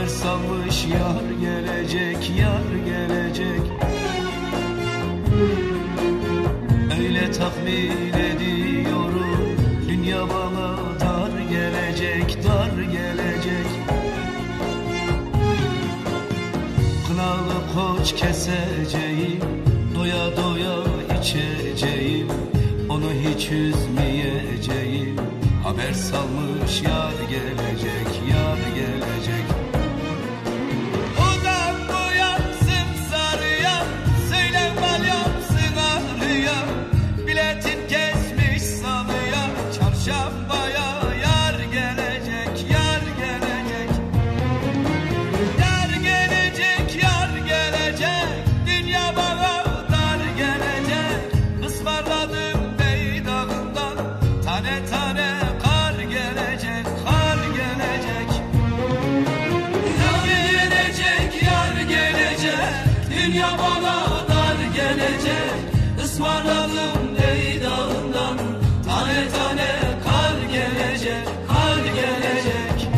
Haber salmış yar gelecek, yar gelecek. Öyle tahmin ediyorum, dünya bana dar gelecek, dar gelecek. Kınalı koç keseceğim, doya doya içeceğim, onu hiç üzmeyeceğim. Haber salmış yar gelecek, yar gelecek. Odan boyansın sarıya, söyle balyamsın ağrıya. Biletin kesmiş salıya, çarşambaya yar gelecek, yar gelecek. Yar gelecek, yar gelecek, dünya bana dar gelecek. Ismarladım bey dağından, tane tane kar gelecek, kar gelecek. Yar gelecek, yar gelecek, dünya bana dar gelecek. Ismarladım bey dağından, tane tane kar gelecek, kar gelecek.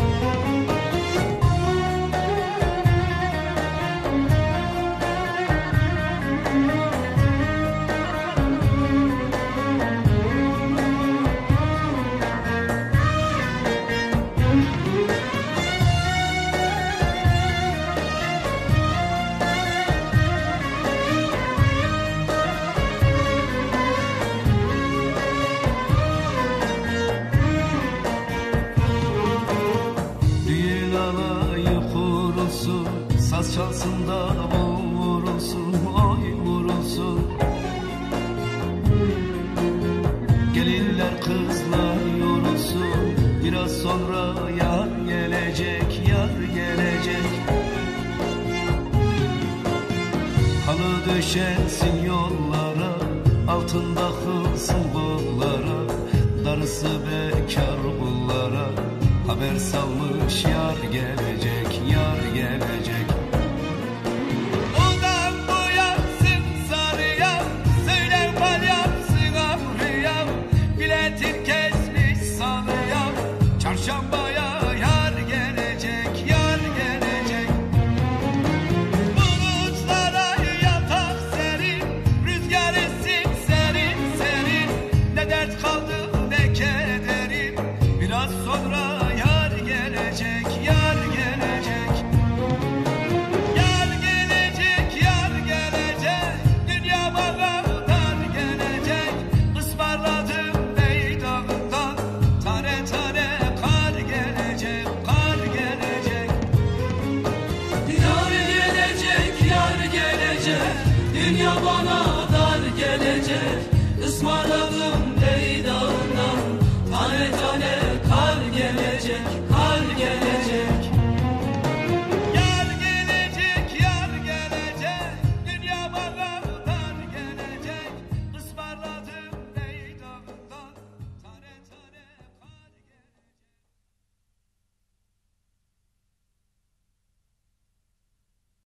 Düğün alayı kurulsun, saz çalsın da vurulsun, oy vurulsun. Gelinler kızlar yorulsun, biraz sonra yar gelecek, yar gelecek. Halı döşensin yollara, altında kılsın kollara, darısı bekar kullara. Haber salmış yar gelecek, yar gelecek. Odan boyansın sarıya, söyle balyamsın ağrıya. Biletin kesmiş salıya, çarşambaya yar gelecek, yar gelecek. Bulutlara yatak serin, rüzgar essin serin serin. Ne dert kaldı ne kederin, biraz sonra yar gelecek, yar gelecek. Yar gelecek, yar gelecek, dünya bana dar gelecek. Ismarladım bey dağından, tane tane kar gelecek, kar gelecek. Yar gelecek, yar gelecek, dünya bana dar gelecek. Ismarladım